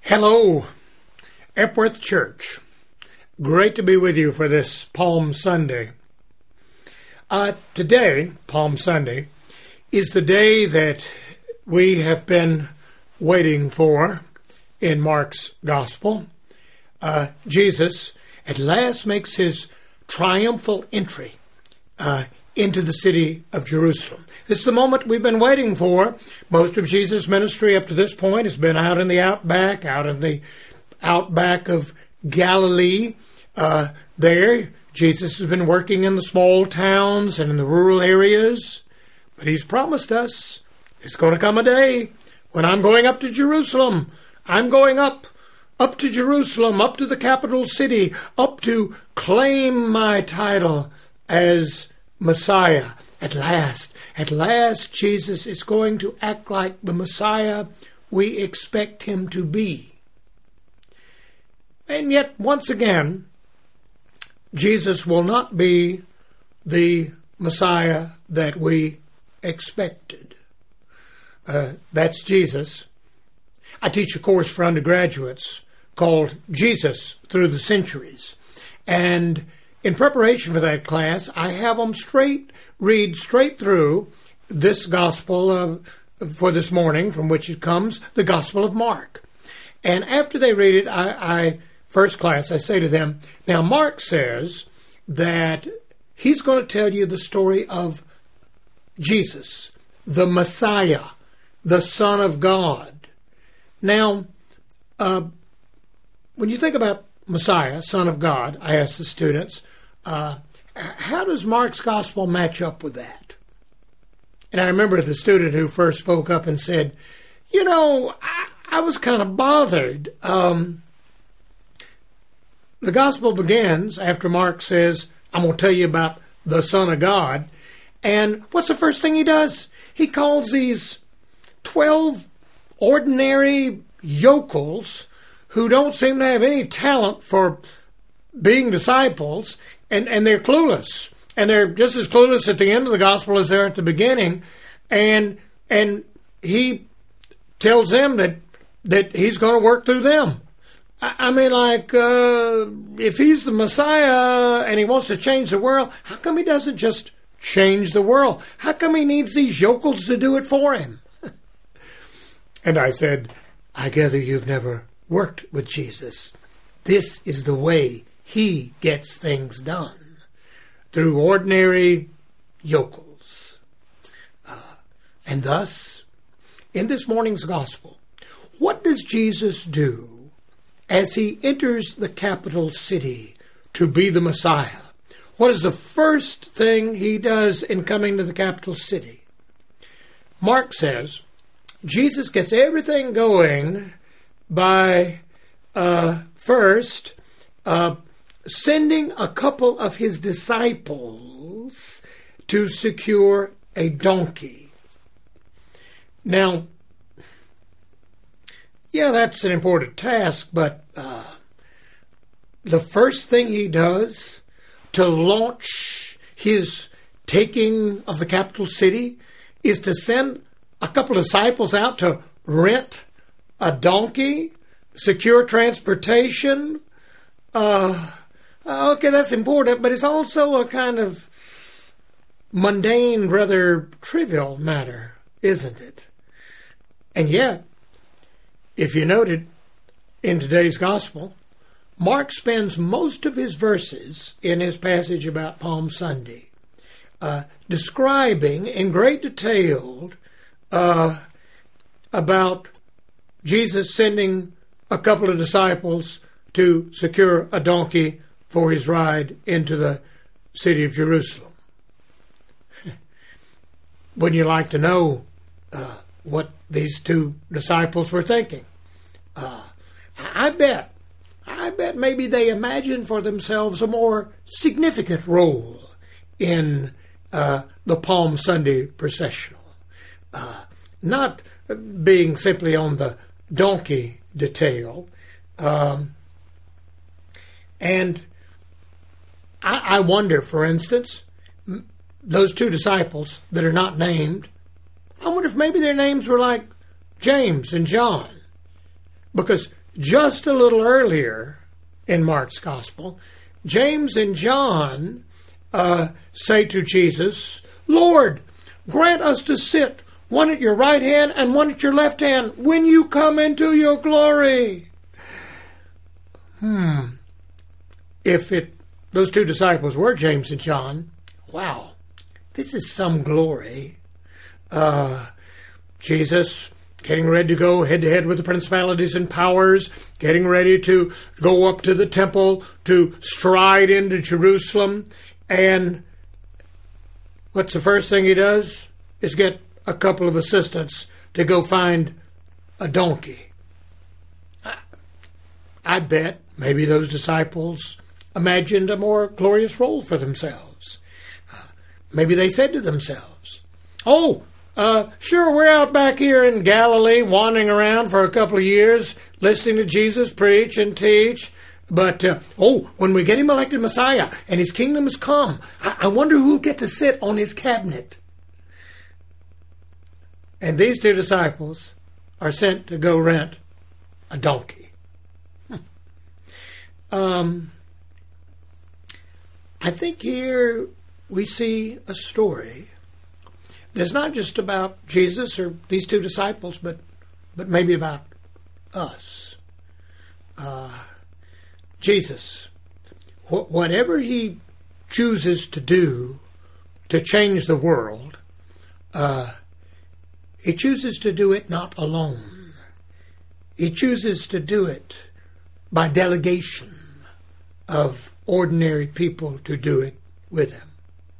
Hello, Epworth Church. Great to be with you for this Palm Sunday. Today, Palm Sunday, is the day that we have been waiting for in Mark's Gospel. Jesus at last makes his triumphal entry into the city of Jerusalem. This is the moment we've been waiting for. Most of Jesus' ministry up to this point has been out in the outback of Galilee. There, Jesus has been working in the small towns and in the rural areas. But he's promised us it's going to come a day when I'm going up to Jerusalem. I'm going up to Jerusalem, up to the capital city, up to claim my title as Messiah. At last, Jesus is going to act like the Messiah we expect him to be. And yet, once again, Jesus will not be the Messiah that we expected. That's Jesus. I teach a course for undergraduates called Jesus Through the Centuries. And in preparation for that class, I have them read straight through this gospel for this morning, from which it comes, the Gospel of Mark. And after they read it, first class, I say to them, now Mark says that he's going to tell you the story of Jesus, the Messiah, the Son of God. Now, when you think about Messiah, Son of God, I ask the students, how does Mark's gospel match up with that? And I remember the student who first spoke up and said, I was kind of bothered. The gospel begins after Mark says, I'm going to tell you about the Son of God. And what's the first thing he does? He calls these 12 ordinary yokels who don't seem to have any talent for being disciples, and they're clueless. And they're just as clueless at the end of the gospel as they're at the beginning. And he tells them that he's going to work through them. If he's the Messiah and he wants to change the world, how come he doesn't just change the world? How come he needs these yokels to do it for him? And I said, I gather you've never worked with Jesus. This is the way he gets things done, through ordinary yokels. And thus, in this morning's gospel, what does Jesus do as he enters the capital city to be the Messiah? What is the first thing he does in coming to the capital city? Mark says Jesus gets everything going by first sending a couple of his disciples to secure a donkey. Now, that's an important task, but the first thing he does to launch his taking of the capital city is to send a couple of disciples out to rent a donkey, secure transportation. Okay, that's important, but it's also a kind of mundane, rather trivial matter, isn't it? And yet, if you noted in today's gospel, Mark spends most of his verses in his passage about Palm Sunday describing in great detail about Jesus sending a couple of disciples to secure a donkey for his ride into the city of Jerusalem. Wouldn't you like to know what these two disciples were thinking? I bet maybe they imagined for themselves a more significant role in the Palm Sunday processional. Not being simply on the donkey detail. And I wonder, for instance, those two disciples that are not named, I wonder if maybe their names were like James and John. Because just a little earlier in Mark's Gospel, James and John say to Jesus, "Lord, grant us to sit, one at your right hand and one at your left hand, when you come into your glory." If those two disciples were James and John, wow, this is some glory. Jesus getting ready to go head-to-head with the principalities and powers, getting ready to go up to the temple, to stride into Jerusalem. And what's the first thing he does? Is get a couple of assistants to go find a donkey. I bet maybe those disciples imagined a more glorious role for themselves. Maybe they said to themselves, sure, we're out back here in Galilee wandering around for a couple of years, listening to Jesus preach and teach. But, when we get him elected Messiah and his kingdom has come, I wonder who'll get to sit on his cabinet. And these two disciples are sent to go rent a donkey. I think here we see a story that's not just about Jesus or these two disciples, but maybe about us. Jesus, whatever he chooses to do to change the world, he chooses to do it not alone. He chooses to do it by delegation of ordinary people to do it with him.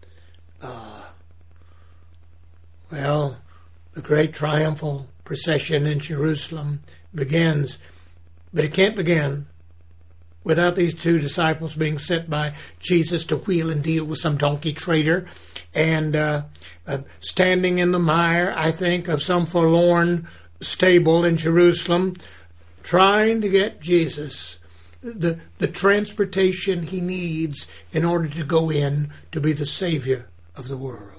The great triumphal procession in Jerusalem begins, but it can't begin without these two disciples being sent by Jesus to wheel and deal with some donkey trader and standing in the mire, I think, of some forlorn stable in Jerusalem, trying to get Jesus the transportation he needs in order to go in to be the Savior of the world.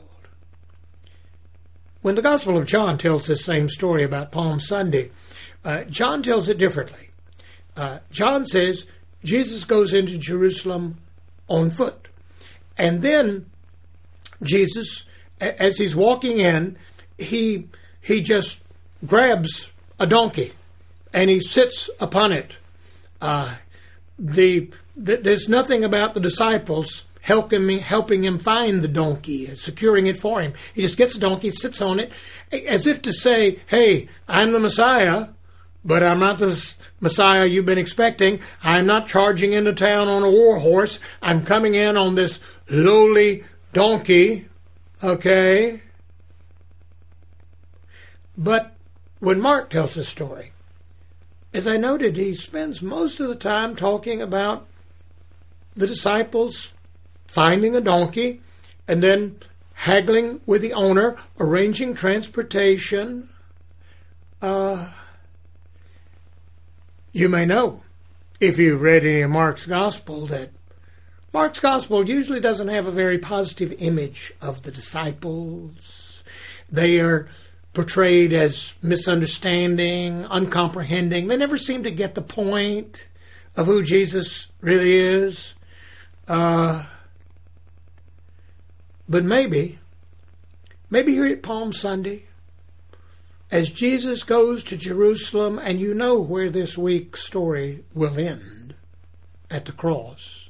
When the Gospel of John tells this same story about Palm Sunday, John tells it differently. John says Jesus goes into Jerusalem on foot. And then Jesus, as he's walking in, he just grabs a donkey and he sits upon it. There's nothing about the disciples helping him find the donkey, securing it for him. He just gets the donkey, sits on it, as if to say, "Hey, I'm the Messiah, but I'm not the Messiah you've been expecting. I'm not charging into town on a war horse. I'm coming in on this lowly donkey." Okay? But when Mark tells the story, as I noted, he spends most of the time talking about the disciples finding a donkey and then haggling with the owner, arranging transportation. You may know, if you've read any of Mark's Gospel, that Mark's Gospel usually doesn't have a very positive image of the disciples. They are portrayed as misunderstanding, uncomprehending. They never seem to get the point of who Jesus really is. But maybe here at Palm Sunday, as Jesus goes to Jerusalem, and you know where this week's story will end, at the cross,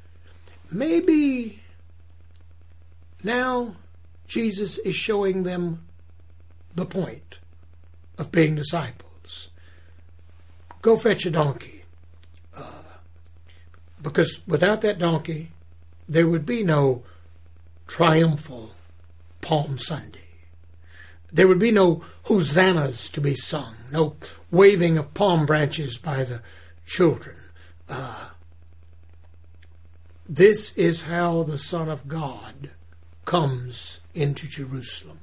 maybe now Jesus is showing them the point of being disciples. Go fetch a donkey. Because without that donkey, there would be no triumphal Palm Sunday. There would be no hosannas to be sung, no waving of palm branches by the children. This is how the Son of God comes into Jerusalem.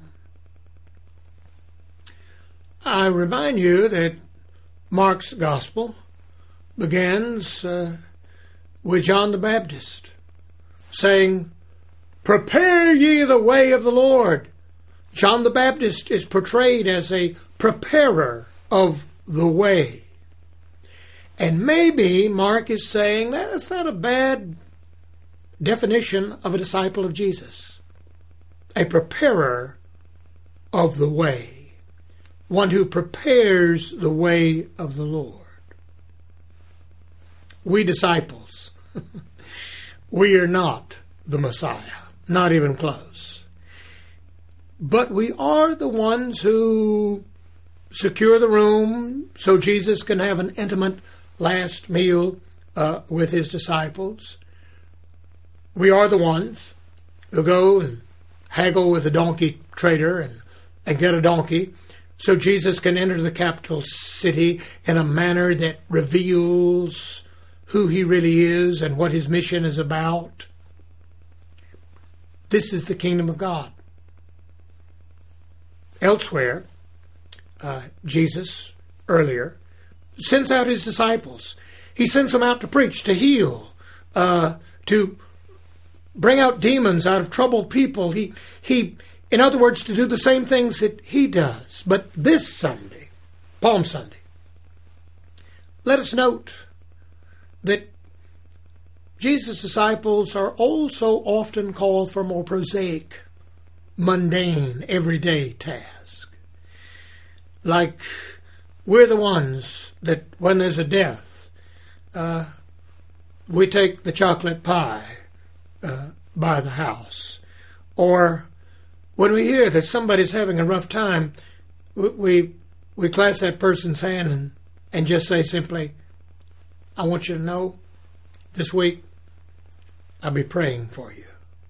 I remind you that Mark's Gospel begins with John the Baptist saying, "Prepare ye the way of the Lord." John the Baptist is portrayed as a preparer of the way. And maybe Mark is saying that's not a bad definition of a disciple of Jesus. A preparer of the way. One who prepares the way of the Lord. We disciples, we are not the Messiah, not even close. But we are the ones who secure the room so Jesus can have an intimate last meal with his disciples. We are the ones who go and haggle with the donkey trader and get a donkey so Jesus can enter the capital city in a manner that reveals who he really is and what his mission is about. This is the kingdom of God. Elsewhere, Jesus, earlier, sends out his disciples. He sends them out to preach, to heal, to bring out demons out of troubled people. He, in other words, to do the same things that he does. But this Sunday, Palm Sunday, let us note that Jesus' disciples are also often called for more prosaic, mundane, everyday tasks. Like we're the ones that when there's a death, we take the chocolate pie by the house. Or when we hear that somebody's having a rough time, we clasp that person's hand and just say simply, I want you to know this week I'll be praying for you.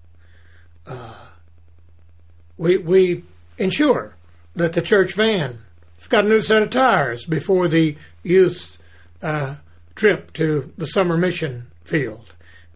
We ensure that the church van has got a new set of tires before the youth trip to the summer mission field.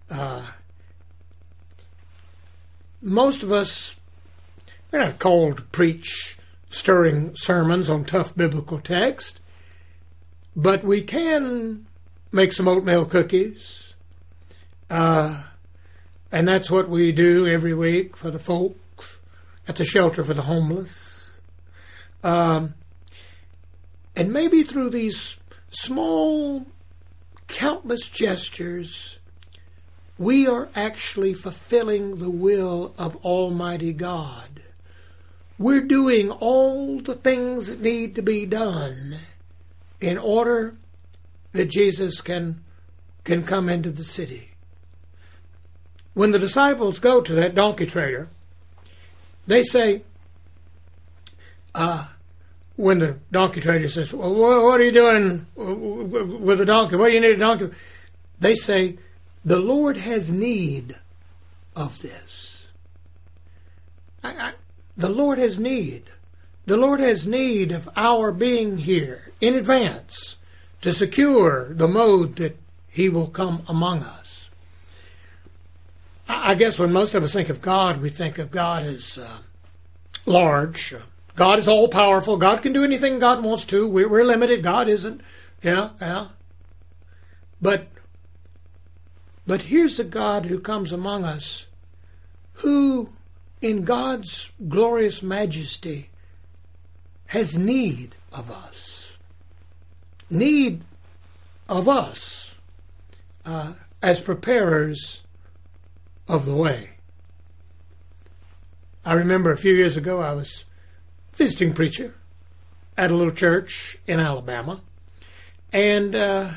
Most of us, we're not called to preach stirring sermons on tough biblical text, but we can make some oatmeal cookies. And that's what we do every week for the folk at the shelter for the homeless. And maybe through these small, countless gestures, we are actually fulfilling the will of Almighty God. We're doing all the things that need to be done in order that Jesus can come into the city. When the disciples go to that donkey trader, they say, when the donkey trader says, well, what are you doing with a donkey? What do you need a donkey? They say, the Lord has need of this. The Lord has need. The Lord has need of our being here in advance to secure the mode that he will come among us. I guess when most of us think of God, we think of God as large. God is all-powerful. God can do anything God wants to. We're limited. God isn't. Yeah. But here's a God who comes among us who, in God's glorious majesty, has need of us. Need of us as preparers of the way. I remember a few years ago I was visiting preacher at a little church in Alabama, and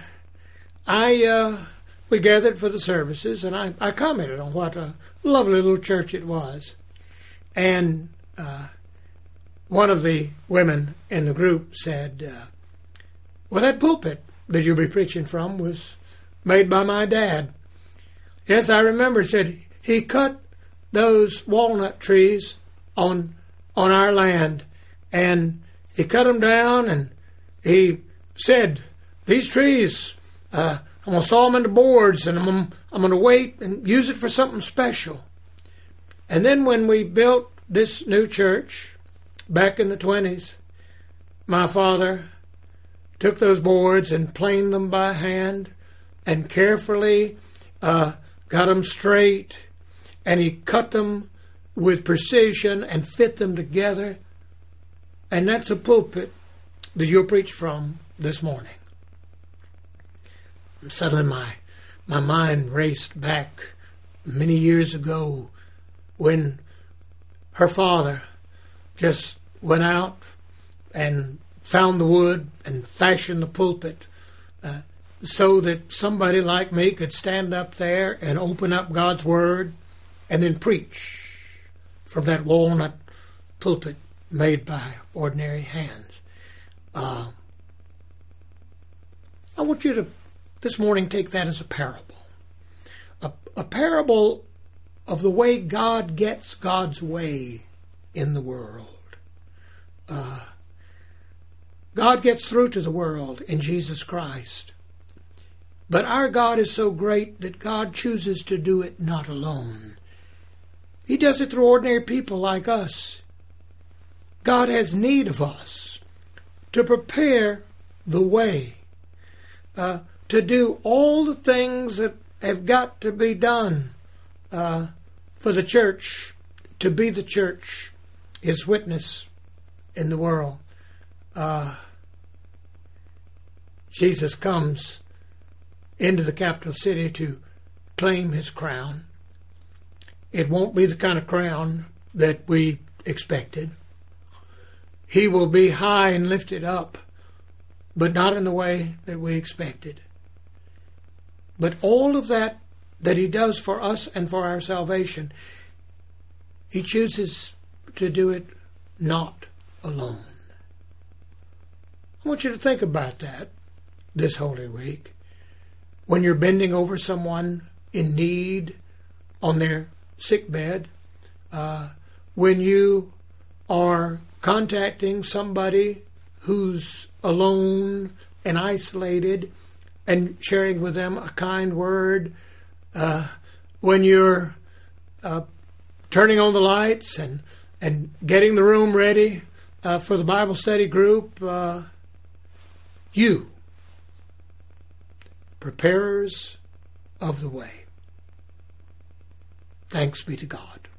we gathered for the services, and I commented on what a lovely little church it was. And one of the women in the group said, well, that pulpit that you'll be preaching from was made by my dad. Yes, I remember, said, he cut those walnut trees on our land, and he cut them down, and he said, these trees, I'm going to saw them into boards, and I'm going to wait and use it for something special. And then when we built this new church back in the 20s, my father took those boards and planed them by hand and carefully got them straight, and he cut them with precision and fit them together. And that's a pulpit that you'll preach from this morning. Suddenly my mind raced back many years ago when her father just went out and found the wood and fashioned the pulpit so that somebody like me could stand up there and open up God's Word and then preach from that walnut pulpit made by ordinary hands. I want you to, this morning, take that as a parable. A parable of the way God gets God's way in the world. God gets through to the world in Jesus Christ. But our God is so great that God chooses to do it not alone. He does it through ordinary people like us. God has need of us to prepare the way, to do all the things that have got to be done for the church, to be the church, His witness in the world. Jesus comes into the capital city to claim His crown. It won't be the kind of crown that we expected. He will be high and lifted up, but not in the way that we expected. But all of that He does for us and for our salvation, He chooses to do it not alone. I want you to think about that this Holy Week. When you're bending over someone in need on their sick bed, when you are contacting somebody who's alone and isolated and sharing with them a kind word, when you're turning on the lights and getting the room ready for the Bible study group, you, preparers of the way. Thanks be to God.